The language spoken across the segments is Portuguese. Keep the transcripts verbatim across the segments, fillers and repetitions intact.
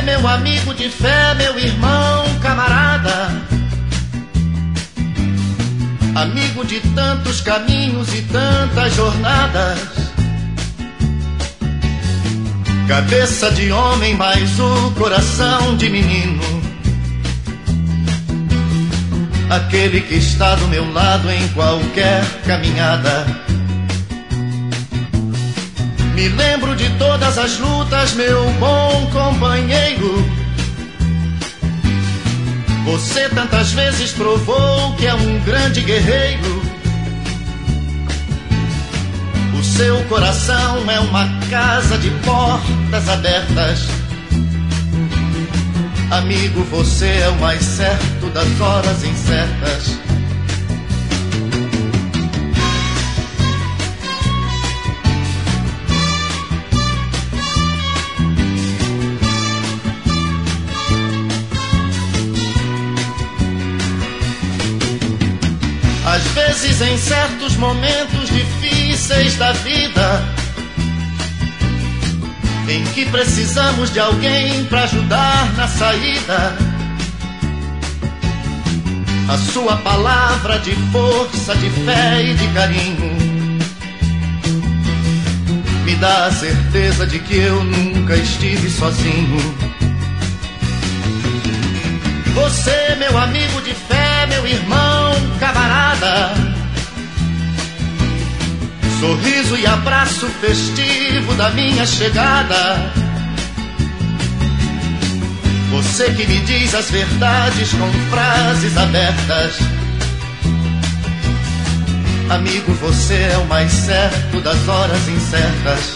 meu amigo de fé, meu irmão, camarada, amigo de tantos caminhos e tantas jornadas, cabeça de homem, mas o coração de menino, aquele que está do meu lado em qualquer caminhada. Me lembro de todas as lutas, meu bom companheiro. Você tantas vezes provou que é um grande guerreiro. O seu coração é uma casa de portas abertas. Amigo, você é o mais certo das horas incertas. Às vezes, em certos momentos difíceis da vida, em que precisamos de alguém para ajudar na saída, a sua palavra de força, de fé e de carinho me dá a certeza de que eu nunca estive sozinho. Você, meu amigo de fé, meu irmão, camarada, sorriso e abraço festivo da minha chegada. Você que me diz as verdades com frases abertas. Amigo, você é o mais certo das horas incertas.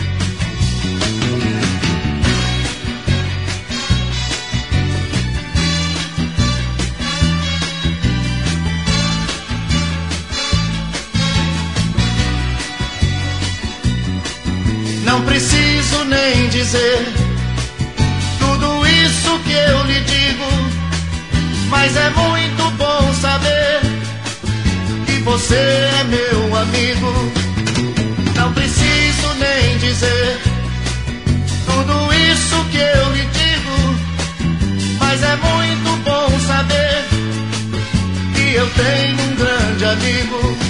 Não preciso nem dizer tudo isso que eu lhe digo, mas é muito bom saber que você é meu amigo. Não preciso nem dizer tudo isso que eu lhe digo, mas é muito bom saber que eu tenho um grande amigo.